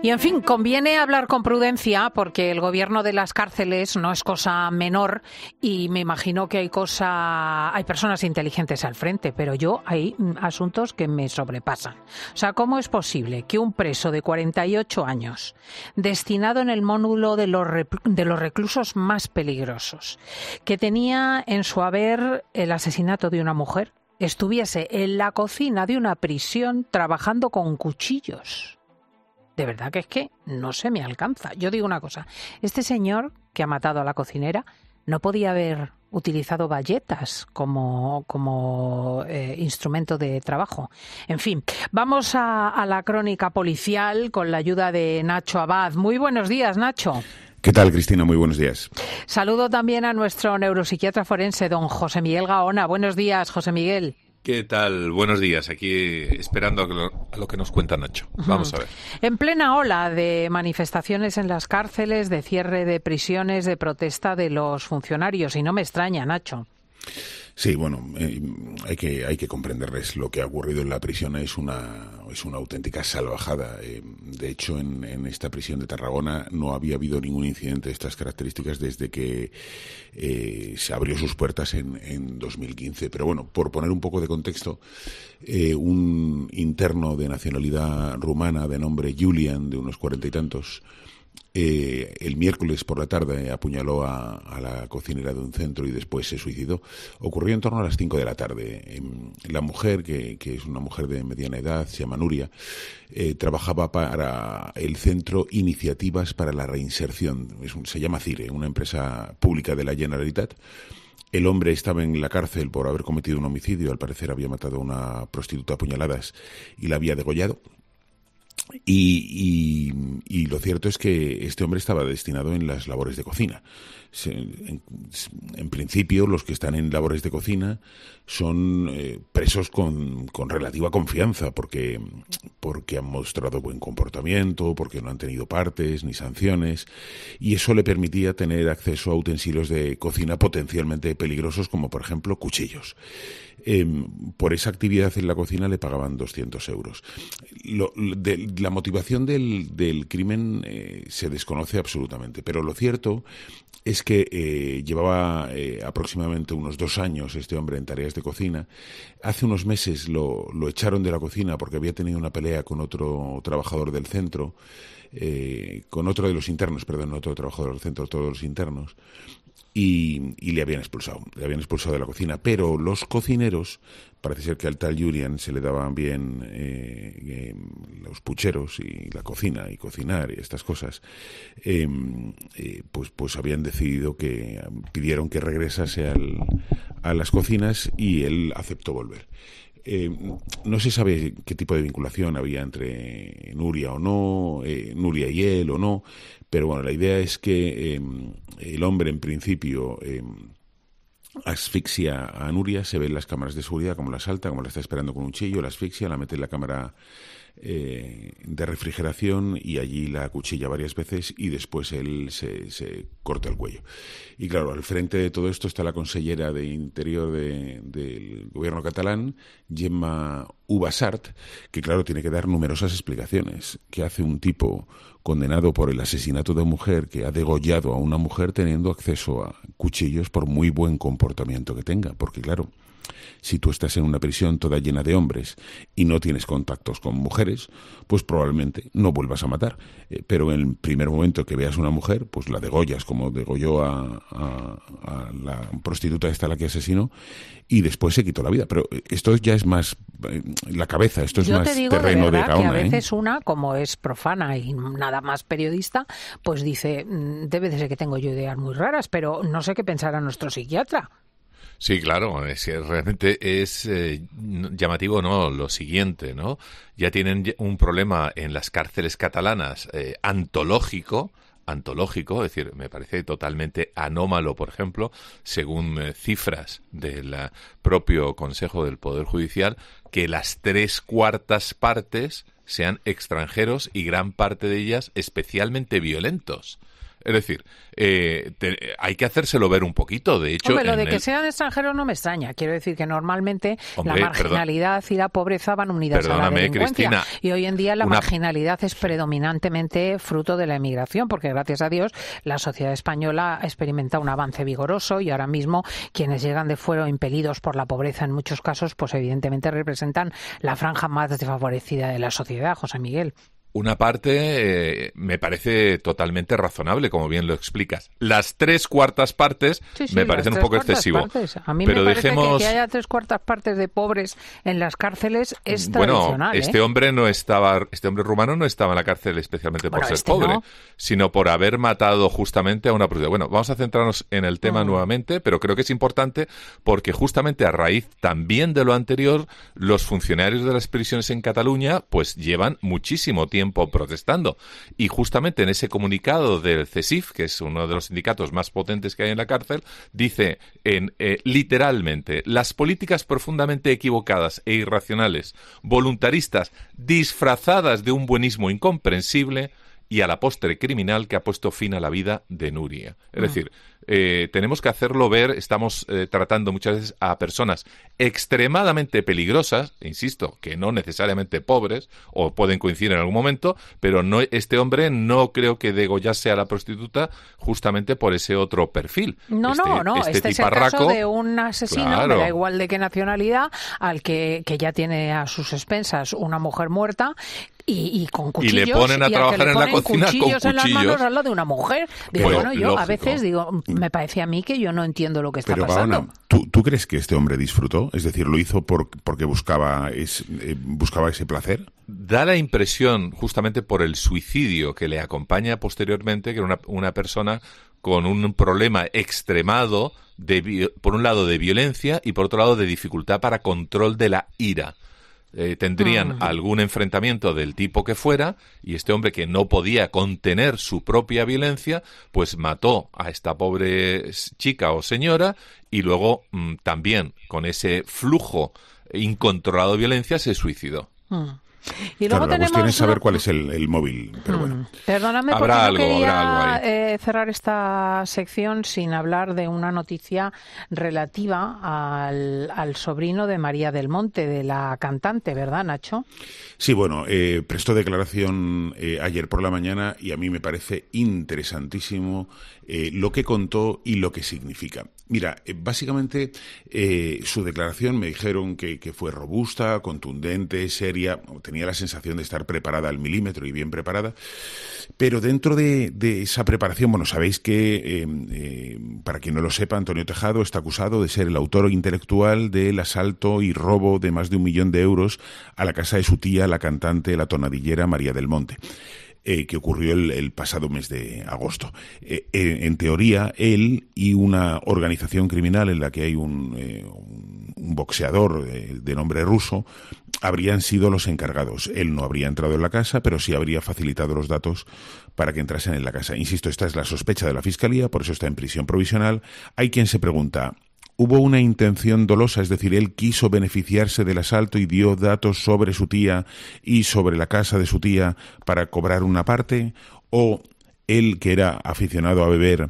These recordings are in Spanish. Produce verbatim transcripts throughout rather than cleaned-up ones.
Y en fin, conviene hablar con prudencia porque el gobierno de las cárceles no es cosa menor y me imagino que hay cosa, hay personas inteligentes al frente, pero yo hay asuntos que me sobrepasan. O sea, ¿cómo es posible que un preso de cuarenta y ocho años, destinado en el módulo de los, de los reclusos más peligrosos, que tenía en su haber el asesinato de una mujer, estuviese en la cocina de una prisión trabajando con cuchillos? De verdad que es que no se me alcanza. Yo digo una cosa, este señor que ha matado a la cocinera no podía haber utilizado bayetas como, como eh, instrumento de trabajo. En fin, vamos a, a la crónica policial con la ayuda de Nacho Abad. Muy buenos días, Nacho. ¿Qué tal, Cristina? Muy buenos días. Saludo también a nuestro neuropsiquiatra forense, don José Miguel Gaona. Buenos días, José Miguel. ¿Qué tal? Buenos días. Aquí esperando a lo, a lo que nos cuenta Nacho. Vamos a ver. En plena ola de manifestaciones en las cárceles, de cierre de prisiones, de protesta de los funcionarios, y no me extraña, Nacho. Sí, bueno, eh, hay que hay que comprenderles lo que ha ocurrido en la prisión. Es una es una auténtica salvajada. Eh, de hecho, en, en esta prisión de Tarragona no había habido ningún incidente de estas características desde que eh, se abrió sus puertas en, en dos mil quince. Pero bueno, por poner un poco de contexto, eh, un interno de nacionalidad rumana de nombre Julian, de unos cuarenta y tantos, Eh, el miércoles por la tarde apuñaló a, a la cocinera de un centro y después se suicidó. Ocurrió en torno a las cinco de la tarde. Eh, la mujer, que, que es una mujer de mediana edad, se llama Nuria, eh, trabajaba para el Centro Iniciativas para la Reinserción. Es un, se llama CIRE, una empresa pública de la Generalitat. El hombre estaba en la cárcel por haber cometido un homicidio. Al parecer había matado a una prostituta a puñaladas y la había degollado. Y, y, y lo cierto es que este hombre estaba destinado en las labores de cocina. Se, en, en principio, los que están en labores de cocina son eh, presos con, con relativa confianza, porque, porque han mostrado buen comportamiento, porque no han tenido partes ni sanciones, y eso le permitía tener acceso a utensilios de cocina potencialmente peligrosos, como por ejemplo cuchillos. Eh, por esa actividad en la cocina le pagaban doscientos euros. Lo, de, la motivación del, del crimen eh, se desconoce absolutamente, pero lo cierto es que eh, llevaba eh, aproximadamente unos dos años este hombre en tareas de cocina. Hace unos meses lo, lo echaron de la cocina porque había tenido una pelea con otro trabajador del centro, eh, con otro de los internos, perdón, no otro trabajador del centro, todos los internos. Y, y le habían expulsado, le habían expulsado de la cocina, pero los cocineros, parece ser que al tal Julian se le daban bien eh, eh, los pucheros y la cocina y cocinar y estas cosas, eh, eh, pues, pues habían decidido que, pidieron que regresase al, a las cocinas y él aceptó volver. Eh, no se sabe qué tipo de vinculación había entre Nuria o no, eh, Nuria y él o no, pero bueno, la idea es que eh, el hombre en principio eh, asfixia a Nuria, se ve en las cámaras de seguridad como la asalta, como la está esperando con un cuchillo, la asfixia, la mete en la cámara eh, de refrigeración y allí la acuchilla varias veces y después él se, se corta el cuello. Y claro, al frente de todo esto está la consellera de Interior de, del gobierno catalán, Gemma Ubasart, que claro, tiene que dar numerosas explicaciones. ¿Qué hace un tipo condenado por el asesinato de una mujer que ha degollado a una mujer teniendo acceso a cuchillos por muy buen comportamiento que tenga? Porque claro, si tú estás en una prisión toda llena de hombres y no tienes contactos con mujeres, pues probablemente no vuelvas a matar. Eh, pero en el primer momento que veas una mujer, pues la degollas como degolló a, a, a la prostituta esta a la que asesinó y después se quitó la vida. Pero esto ya es más eh, la cabeza, esto es Yo más te digo terreno de, verdad, de Gaona. Que a veces ¿eh? una, como es profana y nada más periodista, pues dice, debe de ser que tengo yo ideas muy raras, pero no sé qué pensará nuestro psiquiatra. Sí, claro, es que realmente es eh, llamativo, ¿no? Lo siguiente, ¿no? Ya tienen un problema en las cárceles catalanas eh, antológico, antológico, es decir, me parece totalmente anómalo, por ejemplo, según eh, cifras del uh, propio Consejo del Poder Judicial, que las tres cuartas partes sean extranjeros y gran parte de ellas especialmente violentos. Es decir, eh, te, hay que hacérselo ver un poquito. De hecho, Hombre, lo de el... que sean extranjeros no me extraña. Quiero decir que normalmente Hombre, la marginalidad perdón, y la pobreza van unidas a la delincuencia. Cristina, y hoy en día la una... marginalidad es predominantemente fruto de la emigración, porque gracias a Dios la sociedad española ha experimentado un avance vigoroso y ahora mismo quienes llegan de fuera impelidos por la pobreza en muchos casos, pues evidentemente representan la franja más desfavorecida de la sociedad, José Miguel. Una parte eh, me parece totalmente razonable, como bien lo explicas. Las tres cuartas partes sí, sí, me parecen un poco excesivo. Partes. A mí pero me parece dejemos... que, que haya tres cuartas partes de pobres en las cárceles es bueno, tradicional. este ¿eh? hombre no estaba, este hombre rumano no estaba en la cárcel especialmente por bueno, ser este pobre, no. sino por haber matado justamente a una prostituta. Bueno, vamos a centrarnos en el tema mm. nuevamente, pero creo que es importante porque justamente a raíz también de lo anterior, los funcionarios de las prisiones en Cataluña pues llevan muchísimo tiempo protestando. Y justamente en ese comunicado del CESIF, que es uno de los sindicatos más potentes que hay en la cárcel, dice en, eh, literalmente, las políticas profundamente equivocadas e irracionales, voluntaristas, disfrazadas de un buenismo incomprensible y a la postre criminal que ha puesto fin a la vida de Nuria. Es mm. decir, eh, tenemos que hacerlo ver, estamos eh, tratando muchas veces a personas extremadamente peligrosas, insisto, que no necesariamente pobres, o pueden coincidir en algún momento, pero no, este hombre no creo que degollase a la prostituta justamente por ese otro perfil. No, este, no, no, este, este tiparraco, es el caso de un asesino, claro. me da igual de qué nacionalidad, al que, que ya tiene a sus expensas una mujer muerta y, y con cuchillos. Y le ponen a trabajar en la cocina con cuchillos. en las manos al lado de una mujer. Digo, bueno, bueno, yo lógico. a veces digo, me parece a mí que yo no entiendo lo que está Pero, pasando. Paona, ¿tú, ¿tú crees que este hombre disfrutó? Es decir, ¿lo hizo por, porque buscaba, es, eh, buscaba ese placer? Da la impresión, justamente por el suicidio que le acompaña posteriormente, que era una, una persona con un problema extremado, de, por un lado de violencia y por otro lado de dificultad para control de la ira. Eh, tendrían mm. algún enfrentamiento del tipo que fuera y este hombre que no podía contener su propia violencia pues mató a esta pobre chica o señora y luego mm, también con ese flujo incontrolado de violencia se suicidó. Mm. Y luego claro, la tenemos cuestión es saber una... cuál es el, el móvil, pero bueno. Mm. Perdóname porque habrá no algo, quería habrá algo eh, cerrar esta sección sin hablar de una noticia relativa al, al sobrino de María del Monte, de la cantante, ¿verdad, Nacho? Sí, bueno, eh, prestó declaración eh, ayer por la mañana y a mí me parece interesantísimo eh, lo que contó y lo que significa. Mira, eh, básicamente eh, su declaración me dijeron que, que fue robusta, contundente, seria, tenía la sensación de estar preparada al milímetro y bien preparada, pero dentro de, de esa preparación, bueno, sabéis que, eh, eh, para quien no lo sepa, Antonio Tejado está acusado de ser el autor intelectual del asalto y robo de más de un millón de euros a la casa de su tía, la cantante, la tonadillera María del Monte. Eh, que ocurrió el, el pasado mes de agosto. Eh, eh, en teoría, él y una organización criminal en la que hay un, eh, un, un boxeador eh, de nombre ruso habrían sido los encargados. Él no habría entrado en la casa, pero sí habría facilitado los datos para que entrasen en la casa. Insisto, esta es la sospecha de la Fiscalía, por eso está en prisión provisional. Hay quien se pregunta... ¿Hubo una intención dolosa? Es decir, él quiso beneficiarse del asalto y dio datos sobre su tía y sobre la casa de su tía para cobrar una parte, o él, que era aficionado a beber,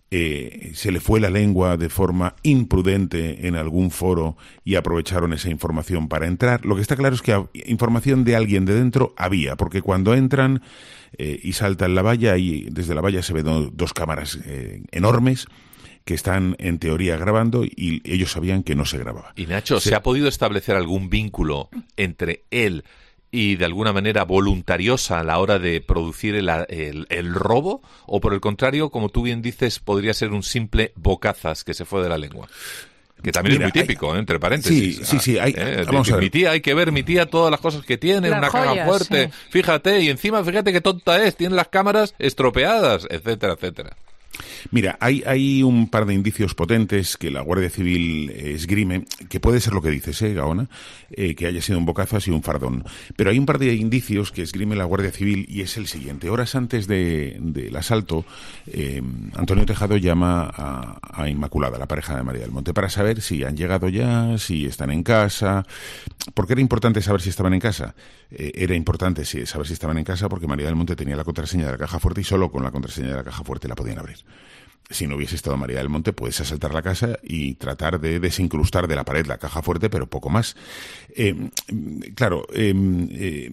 eh, se le fue la lengua de forma imprudente en algún foro y aprovecharon esa información para entrar. Lo que está claro es que información de alguien de dentro había, porque cuando entran eh, y saltan la valla, y desde la valla se ven do, dos cámaras eh, enormes, que están en teoría grabando y ellos sabían que no se grababa. Y Nacho, ¿se, ¿se ha podido establecer algún vínculo entre él y de alguna manera voluntariosa a la hora de producir el, el, el robo? ¿O por el contrario, como tú bien dices, podría ser un simple bocazas que se fue de la lengua? Que también Mira, es muy típico, hay, ¿eh? Entre paréntesis. Sí, sí, sí. Hay, eh, vamos mi, a ver. mi tía, hay que ver mi tía todas las cosas que tiene, las una joyas, caja fuerte, sí. Fíjate, y encima fíjate qué tonta es, tiene las cámaras estropeadas, etcétera, etcétera. Mira, hay, hay un par de indicios potentes que la Guardia Civil esgrime, que puede ser lo que dices, ¿eh, Gaona? Eh, que haya sido un bocazo, ha sido un fardón. Pero hay un par de indicios que esgrime la Guardia Civil y es el siguiente. Horas antes de, del asalto, eh, Antonio Tejado llama a, a Inmaculada, la pareja de María del Monte, para saber si han llegado ya, si están en casa. ¿Por qué era importante saber si estaban en casa? Eh, era importante sí, saber si estaban en casa porque María del Monte tenía la contraseña de la caja fuerte y solo con la contraseña de la caja fuerte la podían abrir. Si no hubiese estado María del Monte, puedes asaltar la casa y tratar de desincrustar de la pared la caja fuerte, pero poco más. Eh, claro, eh, eh,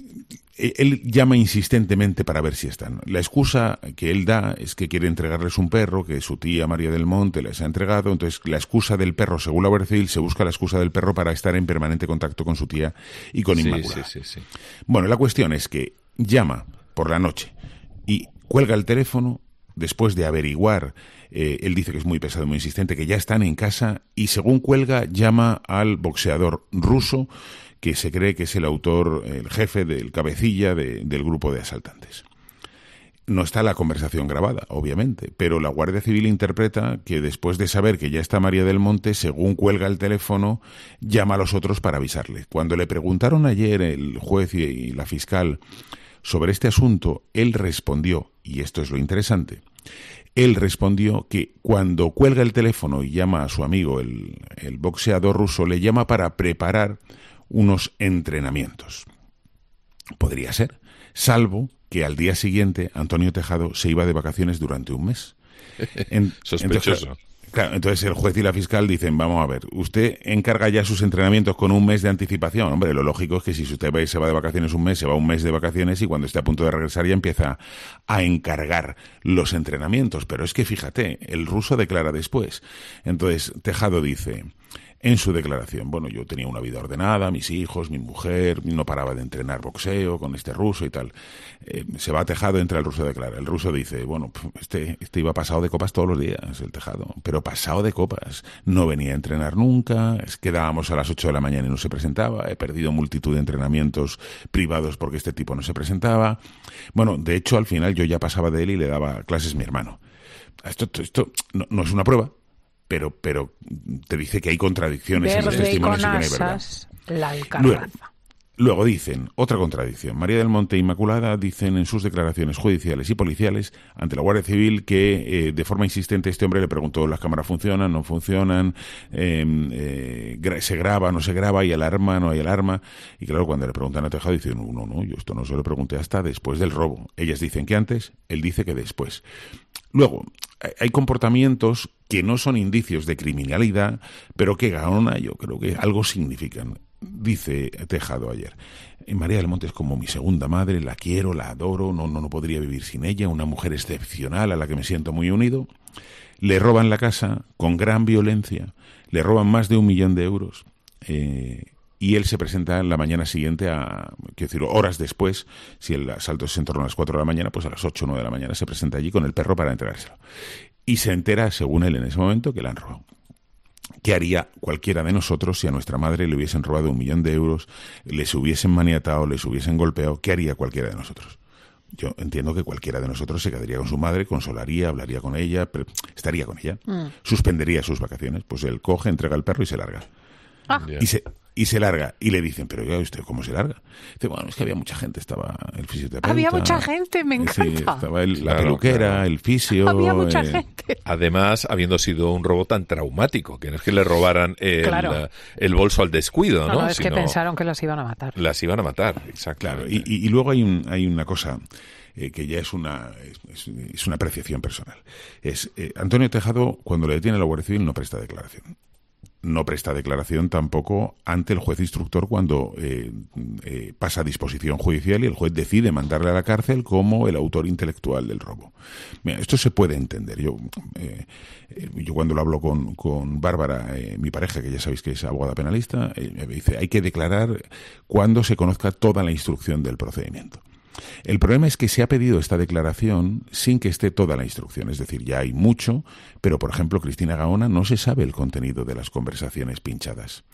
él llama insistentemente para ver si están. La excusa que él da es que quiere entregarles un perro que su tía María del Monte les ha entregado. Entonces, la excusa del perro, según la Guardia Civil, se busca la excusa del perro para estar en permanente contacto con su tía y con sí, Inmaculada. Sí, sí, sí. Bueno, la cuestión es que llama por la noche y cuelga el teléfono. Después de averiguar, eh, él dice que es muy pesado, muy insistente, que ya están en casa y según cuelga llama al boxeador ruso que se cree que es el autor, el jefe, del cabecilla de, del grupo de asaltantes. No está la conversación grabada, obviamente, pero la Guardia Civil interpreta que después de saber que ya está María del Monte, según cuelga el teléfono, llama a los otros para avisarle. Cuando le preguntaron ayer el juez y la fiscal sobre este asunto, él respondió, y esto es lo interesante, él respondió que cuando cuelga el teléfono y llama a su amigo, el, el boxeador ruso, le llama para preparar unos entrenamientos. Podría ser, salvo que al día siguiente Antonio Tejado se iba de vacaciones durante un mes. En, Sospechoso. Entonces, claro, entonces el juez y la fiscal dicen, vamos a ver, usted encarga ya sus entrenamientos con un mes de anticipación. Hombre, lo lógico es que si usted va, se va de vacaciones un mes, se va un mes de vacaciones y cuando esté a punto de regresar ya empieza a encargar los entrenamientos. Pero es que fíjate, el ruso declara después. Entonces Tejado dice en su declaración, bueno, yo tenía una vida ordenada, mis hijos, mi mujer, no paraba de entrenar boxeo con este ruso y tal. Eh, se va a Tejado, entra el ruso, declara. El ruso dice, bueno, este, este iba pasado de copas todos los días, el Tejado, pero pasado de copas. No venía a entrenar nunca, es quedábamos a las ocho de la mañana y no se presentaba. He perdido multitud de entrenamientos privados porque este tipo no se presentaba. Bueno, de hecho, al final yo ya pasaba de él y le daba clases mi hermano. Esto, esto no, no es una prueba, pero pero te dice que hay contradicciones Verde en los testimonios y, y que no hay verdad. La alcarraza. Luego, luego dicen, otra contradicción. María del Monte e Inmaculada dicen en sus declaraciones judiciales y policiales ante la Guardia Civil que eh, de forma insistente este hombre le preguntó, ¿las cámaras funcionan, no funcionan? Eh, eh, gra- ¿Se graba, no se graba? ¿Hay alarma, no hay alarma? Y claro, cuando le preguntan a Tejado, dicen, no, no, no, yo esto no se lo pregunté hasta después del robo. Ellas dicen que antes, él dice que después. Luego, hay comportamientos que no son indicios de criminalidad, pero que Gaona yo creo que algo significan. Dice Tejado ayer, María del Monte es como mi segunda madre, la quiero, la adoro, no, no, no podría vivir sin ella, una mujer excepcional a la que me siento muy unido. Le roban la casa con gran violencia, le roban más de un millón de euros. Eh, Y él se presenta en la mañana siguiente, a, quiero decir, horas después, si el asalto es en torno a las cuatro de la mañana, pues a las ocho o nueve de la mañana se presenta allí con el perro para entregárselo. Y se entera, según él en ese momento, que le han robado. ¿Qué haría cualquiera de nosotros si a nuestra madre le hubiesen robado un millón de euros, les hubiesen maniatado, les hubiesen golpeado? ¿Qué haría cualquiera de nosotros? Yo entiendo que cualquiera de nosotros se quedaría con su madre, consolaría, hablaría con ella, pero estaría con ella, mm. suspendería sus vacaciones. Pues él coge, entrega el perro y se larga. Ah. Y se... Y se larga. Y le dicen, pero oiga, ¿usted cómo se larga? Dice, bueno, es que había mucha gente. Estaba el fisioterapeuta. Había mucha gente, me encanta. Sí, estaba el, claro, la peluquera, claro. el fisio. Había mucha eh... gente. Además, habiendo sido un robo tan traumático, que no es que le robaran el, claro. el bolso al descuido, ¿no? No, no es Sino que pensaron que las iban a matar. Las iban a matar, exacto. Claro, y, y, y luego hay, un, hay una cosa... Eh, que ya es una es, es una apreciación personal. Es eh, Antonio Tejado, cuando le detiene a la Guardia Civil, no presta declaración. No presta declaración tampoco ante el juez instructor cuando eh, eh, pasa a disposición judicial y el juez decide mandarle a la cárcel como el autor intelectual del robo. Mira, esto se puede entender. Yo eh, yo cuando lo hablo con, con Bárbara, eh, mi pareja, que ya sabéis que es abogada penalista, eh, me dice, hay que declarar cuando se conozca toda la instrucción del procedimiento. El problema es que se ha pedido esta declaración sin que esté toda la instrucción, es decir, ya hay mucho, pero por ejemplo Cristina Gaona no se sabe el contenido de las conversaciones pinchadas.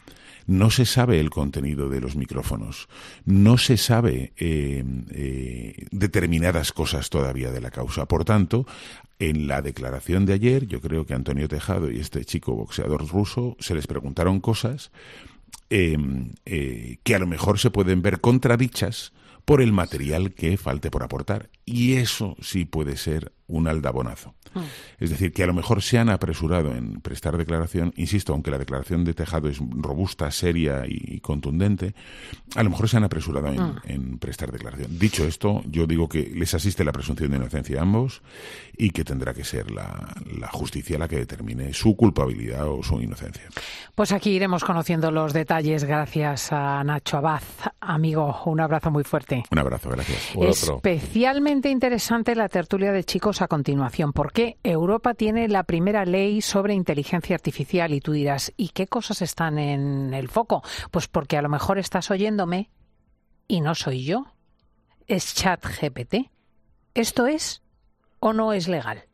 No se sabe el contenido de los micrófonos. No se sabe eh, eh, determinadas cosas todavía de la causa. Por tanto, en la declaración de ayer, yo creo que Antonio Tejado y este chico boxeador ruso se les preguntaron cosas eh, eh, que a lo mejor se pueden ver contradichas por el material que falte por aportar. Y eso sí puede ser un aldabonazo. Mm. Es decir, que a lo mejor se han apresurado en prestar declaración, insisto, aunque la declaración de Tejado es robusta, seria y contundente, a lo mejor se han apresurado en, mm. en prestar declaración. Dicho esto, yo digo que les asiste la presunción de inocencia a ambos y que tendrá que ser la, la justicia la que determine su culpabilidad o su inocencia. Pues aquí iremos conociendo los detalles gracias a Nacho Abad. Amigo, un abrazo muy fuerte. Un abrazo, gracias. Especialmente interesante la tertulia de chicos a continuación. ¿Por qué Europa tiene la primera ley sobre inteligencia artificial? Y tú dirás, ¿y qué cosas están en el foco? Pues porque a lo mejor estás oyéndome y no soy yo. Es ChatGPT. ¿Esto es o no es legal?